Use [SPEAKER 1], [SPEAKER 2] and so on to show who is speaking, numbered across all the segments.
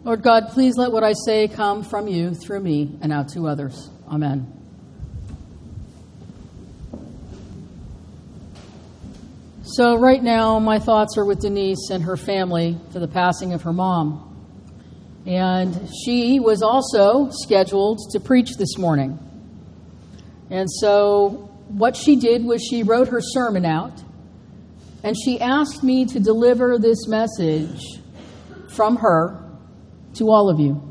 [SPEAKER 1] Lord God, please let what I say come from you through me and out to others. Amen. So right now, my thoughts are with Denise and her family for the passing of her mom. And she was also scheduled to preach this morning. And so what she did was she wrote her sermon out, and she asked me to deliver this message from her to all of you.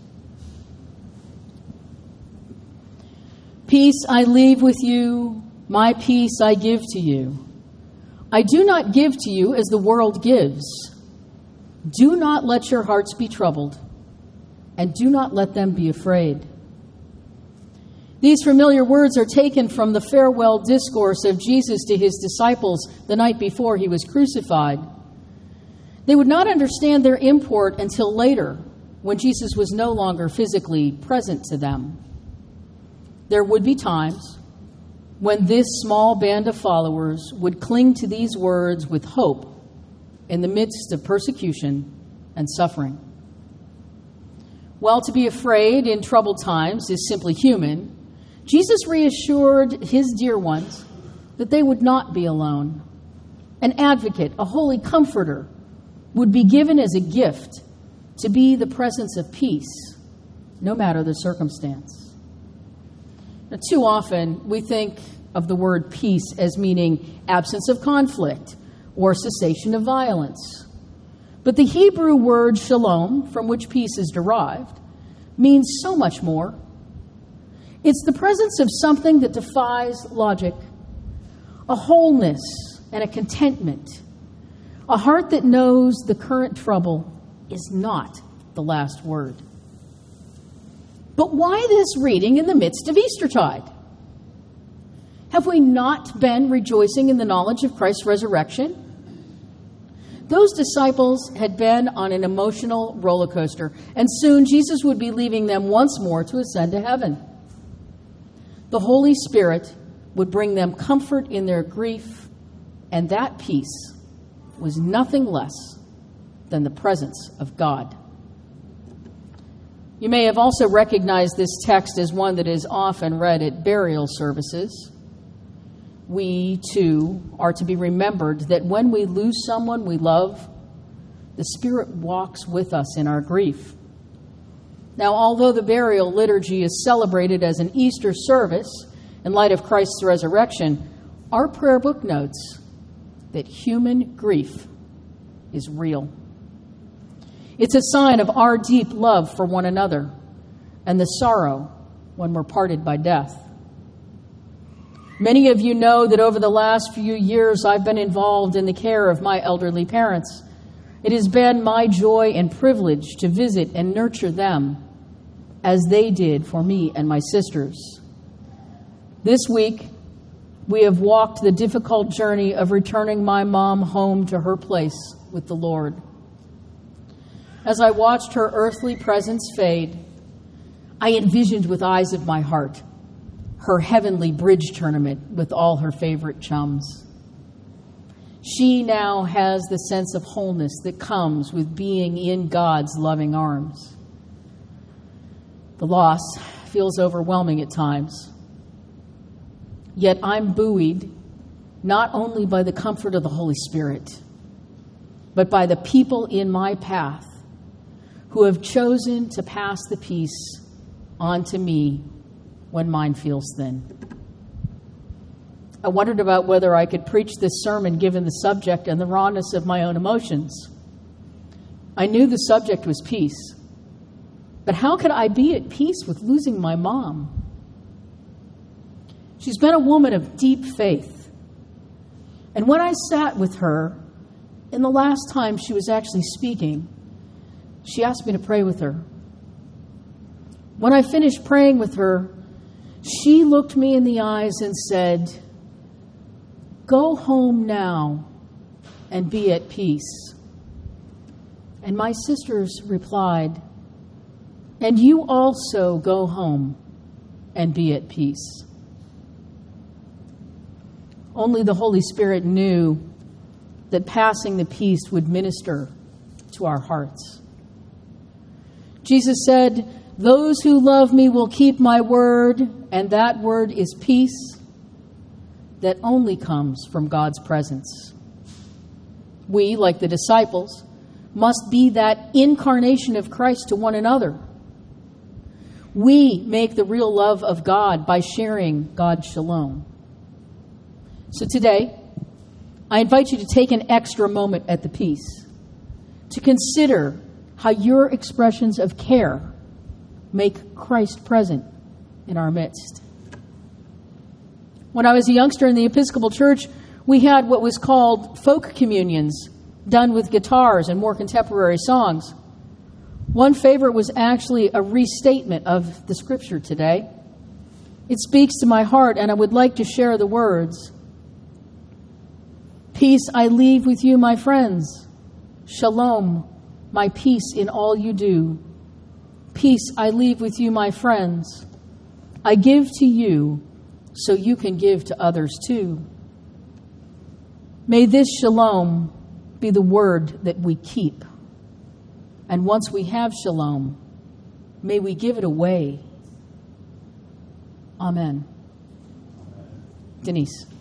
[SPEAKER 1] Peace I leave with you, my peace I give to you. I do not give to you as the world gives. Do not let your hearts be troubled, and do not let them be afraid. These familiar words are taken from the farewell discourse of Jesus to his disciples the night before he was crucified. They would not understand their import until later, when Jesus was no longer physically present to them. There would be times when this small band of followers would cling to these words with hope in the midst of persecution and suffering. While to be afraid in troubled times is simply human, Jesus reassured his dear ones that they would not be alone. An advocate, a holy comforter, would be given as a gift to be the presence of peace, no matter the circumstance. Now, too often, we think of the word peace as meaning absence of conflict or cessation of violence. But the Hebrew word shalom, from which peace is derived, means so much more. It's the presence of something that defies logic, a wholeness and a contentment, a heart that knows the current trouble is not the last word. But why this reading in the midst of Eastertide? Have we not been rejoicing in the knowledge of Christ's resurrection? Those disciples had been on an emotional roller coaster, and soon Jesus would be leaving them once more to ascend to heaven. The Holy Spirit would bring them comfort in their grief, and that peace was nothing less than the presence of God. You may have also recognized this text as one that is often read at burial services. We, too, are to be remembered that when we lose someone we love, the Spirit walks with us in our grief. Now, although the burial liturgy is celebrated as an Easter service in light of Christ's resurrection, our prayer book notes that human grief is real. It's a sign of our deep love for one another and the sorrow when we're parted by death. Many of you know that over the last few years I've been involved in the care of my elderly parents. It has been my joy and privilege to visit and nurture them as they did for me and my sisters. This week, we have walked the difficult journey of returning my mom home to her place with the Lord. As I watched her earthly presence fade, I envisioned with eyes of my heart her heavenly bridge tournament with all her favorite chums. She now has the sense of wholeness that comes with being in God's loving arms. The loss feels overwhelming at times. Yet I'm buoyed not only by the comfort of the Holy Spirit, but by the people in my path who have chosen to pass the peace on to me when mine feels thin. I wondered about whether I could preach this sermon given the subject and the rawness of my own emotions. I knew the subject was peace, but how could I be at peace with losing my mom? She's been a woman of deep faith. And when I sat with her, in the last time she was actually speaking, she asked me to pray with her. When I finished praying with her, she looked me in the eyes and said, "Go home now and be at peace." And my sisters replied, "And you also go home and be at peace." Only the Holy Spirit knew that passing the peace would minister to our hearts. Jesus said, "Those who love me will keep my word," and that word is peace that only comes from God's presence. We, like the disciples, must be that incarnation of Christ to one another. We make the real love of God by sharing God's shalom. So today, I invite you to take an extra moment at the peace to consider how your expressions of care make Christ present in our midst. When I was a youngster in the Episcopal Church, we had what was called folk communions, done with guitars and more contemporary songs. One favorite was actually a restatement of the scripture today. It speaks to my heart, and I would like to share the words. "Peace I leave with you, my friends. Shalom, my peace in all you do. Peace I leave with you, my friends. I give to you so you can give to others too." May this shalom be the word that we keep. And once we have shalom, may we give it away. Amen. Denise.